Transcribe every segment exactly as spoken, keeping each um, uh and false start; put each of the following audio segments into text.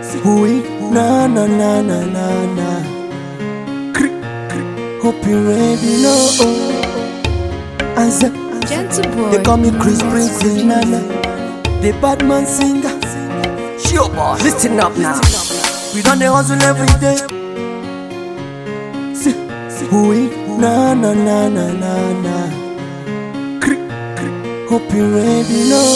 Oui, na na na na na na. Kri, kri. Hope you ready, no. As a Gentle boy. they call me Chris Prince, na na. The bad man singer. Sure boy, listen up now. We done the hustle every day. See, oui, na na na na na na. Kri, kri. Hope you ready, no.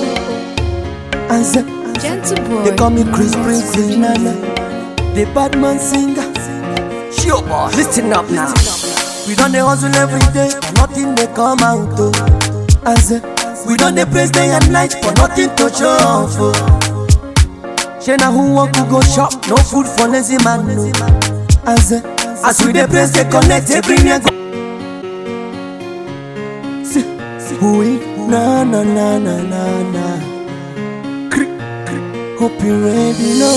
As a Gentle boy. they call me Chris Prince, na na. The bad man singer. Sure boy, listen up now. We done the hustle every day, but nothing they come out to. As a, we done the praise day and night, but nothing to show off. Shena who want to go shop, no food for lazy man. No. As a, as we the praise they connect, they bring and go. See, oui, na na na na na na. Kri, kri. Hope you ready, no.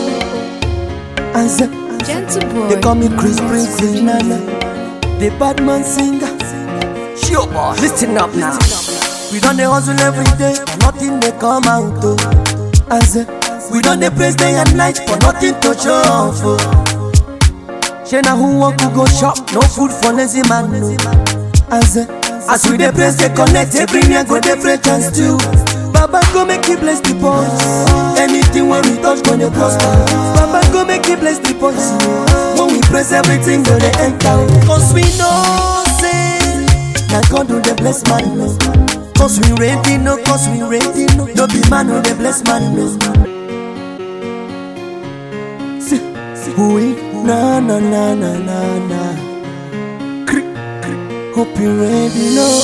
As a, Gentle boy. they call me Chris Prince, na na. The bad man singer. Sure boy, listen up now. We done the hustle every day, but nothing they come out to. As a, we done the praise day and night, but nothing to show off. Shena who want to go shop, no food for lazy man. No. As a, as we the praise they connect, they bring and go different chance too. Baba go make you bless the boys. Anything when we touch gonna prosper. Baba go make you bless the boys. When we praise everything gonna enter. Cause we know say that God do the bless man no. Cause we ready no, cause we ready no. No be man who the bless man no. See, oui, na na na na na na. Kri, kri. Hope you ready no.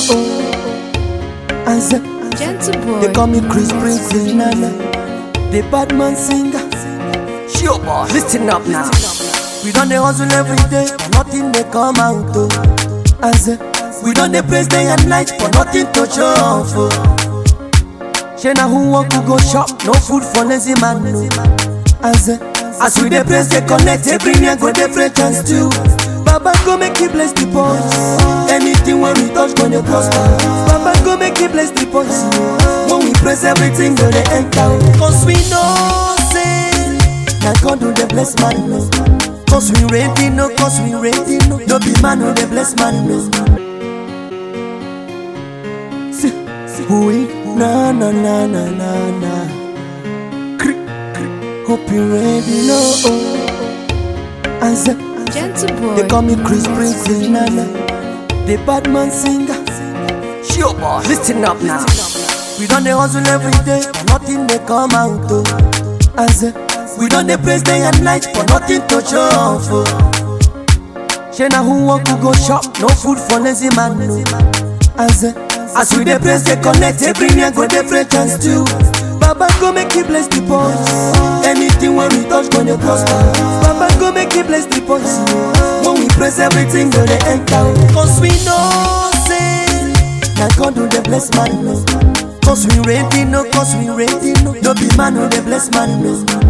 As a, Gentle boy. they call me Chris Prince, na na. The bad man singer. Sure boy, listen up now. We done the hustle every day, but nothing they come out to. As a, we done the praise day and night, but nothing to show off. Shena who want to go shop, no food for lazy man. No. As a, as we the praise they connect, they bring and go different chance too. Baba go make you bless the boys. Anything when we touch gonna prosper. Baba go make you bless the boys. When we praise everything gonna enter. Cause we know say that God do the bless man no. Cause we ready no, cause we ready no. No be man who the bless man no. See, oui, na na na na na na. Kri, kri. Hope you ready no. As a, Gentle boy. they call me Chris Prince, na na. The bad man singer. Sure boy, listen up now. We done the hustle every day, but nothing they come out to. As a, we done the praise day and night, but nothing to show off. Shena who want to go shop, no food for lazy man. No. As a, as we the praise they connect, they bring and go different chance too. Baba go make you bless the boys. Anything when we touch gonna prosper. Baba go make you bless the boys. When we praise everything gonna enter. Cause we know say that God do the bless man no. Cause we ready no, cause we ready no. No be man who the bless man no.